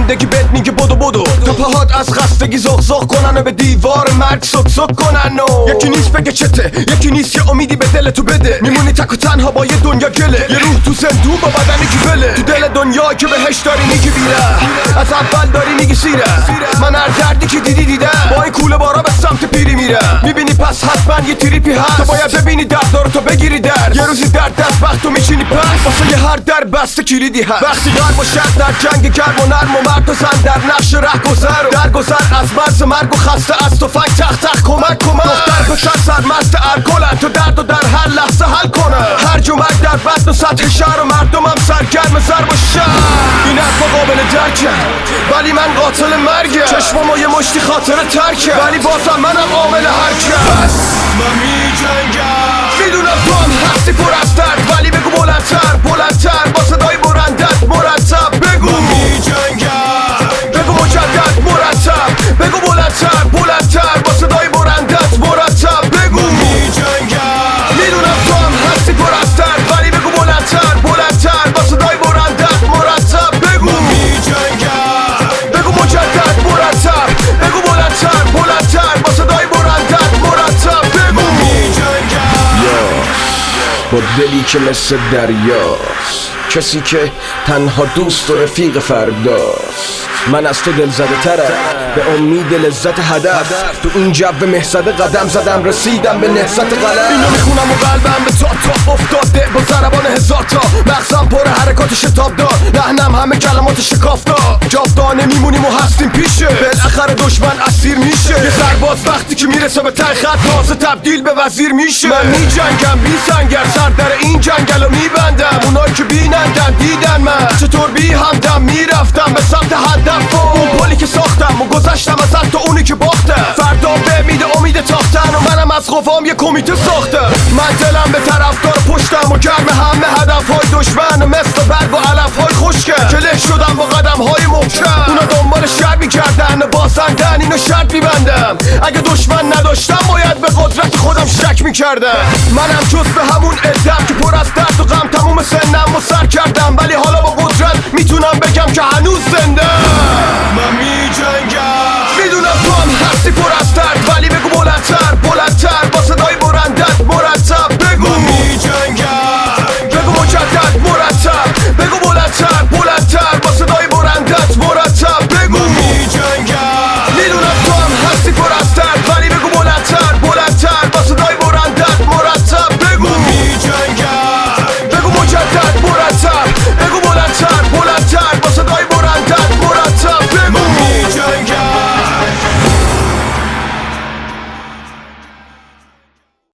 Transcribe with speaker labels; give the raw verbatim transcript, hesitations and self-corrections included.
Speaker 1: زندگی بهت میگه بدو بدو تا پاهات از خستگی زغ زغ کنن و به دیوار مرگ سک سک کنن و یکی نیست بگه چته، یکی نیست یه امیدی به دل تو بده. میمونی تک و تنها با یه دنیا گله، یه روح تو زندون با بدنی که بله. تو دل دنیا که بهش داری میگی بیره، از اول داری میگی سیره. من هر دردی که دیدی دیدم، با این کوله بارا به سمت پیری میره. میبینی پس حتما یه تریپی هست، تو باید ببینی درد داره تو بگیری در. یه روزی درد دست وقت تو میشینی پس، واسه یه هر در بسته کلیدی هست. وقتی قلب و شهر در جنگ گرم و نرم و مرد و زن در نقش ره گذر و در گذر از مرز مرگ و خسته از تو فنگ تخت تخت کمک کمک. دختر پسر سرمست الکلن، تو درد و در هر لحظه حل کنه. هر جمعک در بطن و سطح شهر و مردمم سرگرم ضرب و شهر. این حرفا قابل درکه ولی من قاتل مرگه. چشمامو یه مشتی خاطر ترکه ولی بازم منم عامل حرکه. بس من میجنگم، میدونم تو هم هستی پر از درد، ولی بگو بلندتر بلندتر با صدای برندت مرتب بگو. من میجنگم، بگو مجدد مرتب، بگو بلندتر بلندتر با صدای برندت مرتب بگو. من میجنگم، میدونم تو هم هستی پر از درد، ولی بگو بلندتر بلندتر با صدای برندت مرتب بگو. من میجنگم، بگو مجدد مرتب، بگو بلندتر بلندتر با صدای برندت مرتب بگو. من میجنگم با دلی که مثل دریاست، کسی که تنها دوست و رفیق فرداست. من از تو دل زده ترم به امید لذت هدف، تو این جو مهزده قدم زدم رسیدم به نهضت قلم. اینو میخونم و قلبم به تا تا افتاده با ضربان هزار تا. مغزم پر حرکات شتاب دار، لحنم همه کلمات شکافتا. جاودانه میمونیم و هستیم پیشه، بالاخره دشمن اسیر میشه. یه سرباز وقتی که میرسه به ته خط تازه تبدیل به وزیر میشه. من میجنگم بی سنگر، سر در این جنگل رو میبندم. اونایی که بینندن دیدن من چطور بی همدم میرفتم به سمت هدف. اون پلی که ساختم و گذشتم از تو اونی که باختم. فردا به امید امید تاختن و منم از قوام یه کمیته ساختم. من دلم به طرفدار پشتم و گرم همه هدفهای دشمن مثل برگ و علفهای خشکم که له شدم با قدمهای محکم. اونا دنبال شر میکردن بازندن، اینو شرط میبندم. اگه دشمن نداشتم باید به قدرت خودم شک میکردم. منم جز به همون عدم که پر از درد و غم تموم سنم و سر کردم، ولی حالا با قدرت میتونم بگم که هنوز زنده.